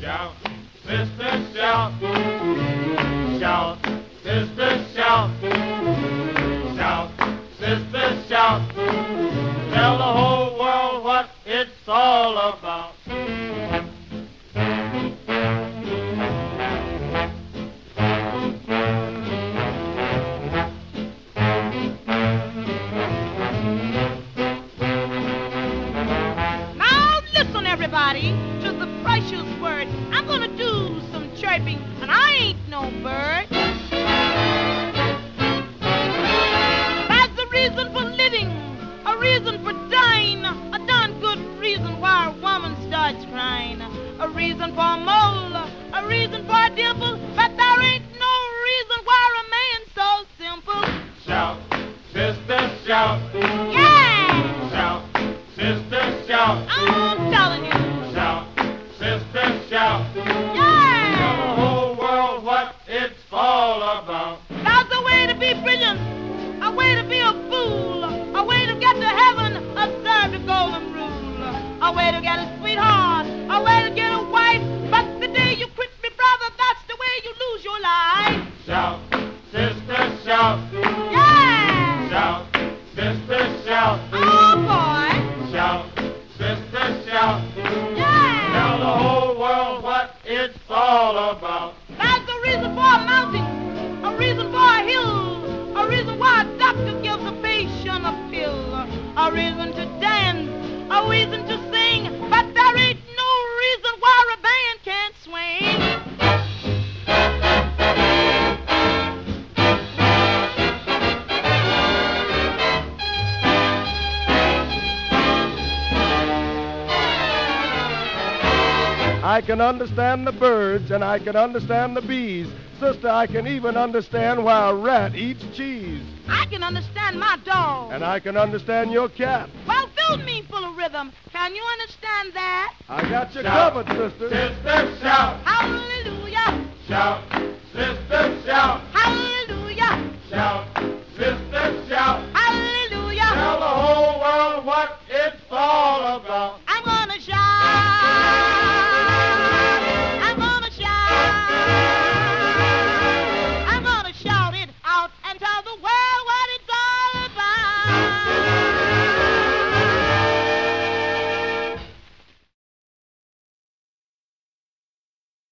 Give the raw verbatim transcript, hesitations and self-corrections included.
Shout, sister, shout. Shout, sister, shout. Shout, sister, shout. Tell the whole world what it's all about. Now listen, everybody, to the precious word. I'm gonna do some chirping, and I ain't no bird. That's the reason for living, a reason for dying, a darn good reason why a woman starts crying, a reason for a mole, a reason for a dimple, but there ain't no reason why a man's so simple. Shout, sister, shout. Yeah! Shout, sister, shout. I'm telling you. Shout, sister, shout. Tell Yeah! the whole world what it's all about. That's a way to be brilliant, a way to be a fool, a way to get to heaven, observe the golden rule, a way to get a sweetheart, a way to get a wife, but the day you quit me, brother, that's the way you lose your life. Shout, sister, shout. Yeah! Shout, sister, shout. Oh, boy! Shout, sister, shout. Tell Yeah! the whole world what it's all about. That's a reason for a mountain, a reason for a hill, a reason why a doctor gives a patient a pill, a reason to dance, a reason to sing, but there ain't no reason why a band can't swing. I can understand the birds and I can understand the bees. Sister, I can even understand why a rat eats cheese. I can understand my dog. And I can understand your cat. Well, fill me full of rhythm. Can you understand that? I got you Shout. covered, sister. Sister, shout. Hallelujah. Shout,